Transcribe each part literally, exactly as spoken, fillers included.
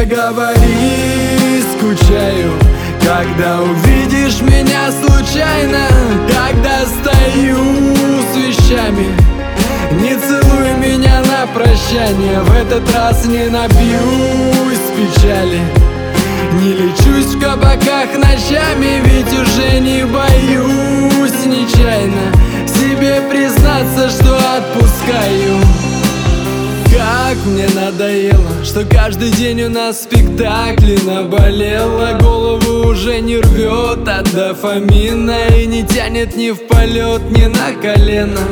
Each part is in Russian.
говори, скучаю, когда увидишь меня случайно, когда стою с вещами. Не целуй меня на прощание, в этот раз не напьюсь печали. Не лечусь в кабаках ночами, ведь уже не боюсь нечаянно себе признаться, что отпускаю. Как мне надоело, что каждый день у нас спектакли наболело. Голову уже не рвет от дофамина и не тянет ни в полет, ни на колено.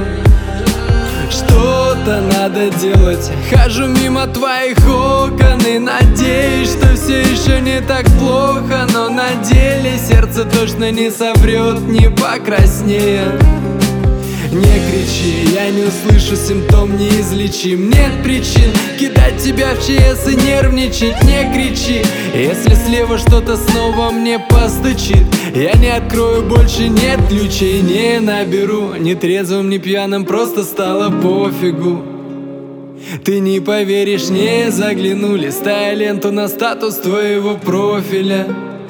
Что-то надо делать, хожу мимо твоих окон и надеюсь, что все еще не так плохо. Но на деле сердце точно не соврет, не покраснеет. Не кричи, я не услышу, симптом неизлечим. Нет причин кидать тебя в ЧС и нервничать. Не кричи, если слева что-то снова мне постучит, я не открою больше, нет ключей, не наберу. Ни трезвым, ни пьяным, просто стало пофигу. Ты не поверишь, не загляну, листая ленту на статус твоего профиля.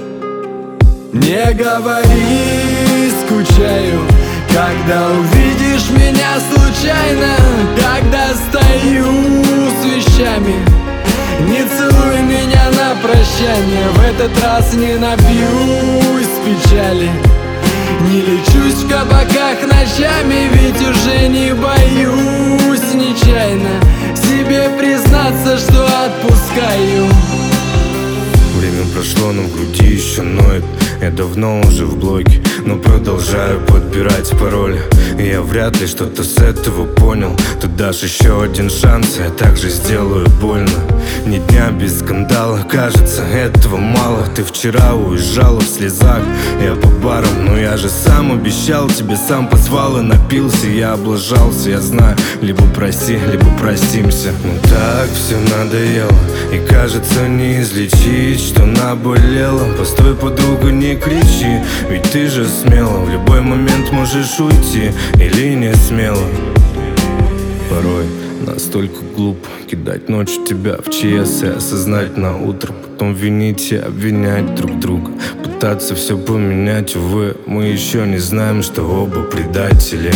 Не говори, скучаю, когда увидишь меня случайно, когда стою с вещами. Не целуй меня на прощание, в этот раз не напьюсь печали. Не лечусь в кабаках ночами, ведь уже не боюсь нечаянно себе признаться, что отпускаю. Время прошло, но в груди еще ноет. Я давно уже в блоке, но продолжаю подбирать пароли. И я вряд ли что-то с этого понял. Ты дашь еще один шанс, я также сделаю больно. Ни дня без скандала, кажется, этого мало. Ты вчера уезжала в слезах, я по барам. Но я же сам обещал тебе, сам позвал и напился. Я облажался, я знаю, либо прости, либо простимся. Ну так все надоело, и кажется не излечить, что наболело. Постой, подруга, не кричи, ведь ты же смела, в любой момент можешь уйти или не смело. Порой настолько глупо кидать ночью тебя в ЧС и осознать на утро, потом винить и обвинять друг друга, пытаться все поменять. Увы, мы еще не знаем, что оба предатели.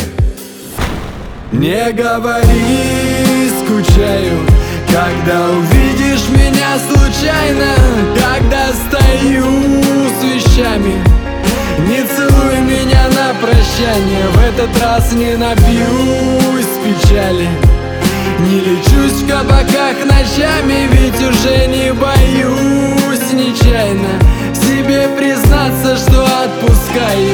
Не говори, скучаю, когда увидишь меня случайно, когда стою с вещами. Не целуй меня на прощание, в этот раз не напьюсь печали. Не лечусь в кабаках ночами, ведь уже не боюсь нечаянно себе признаться, что отпускаю.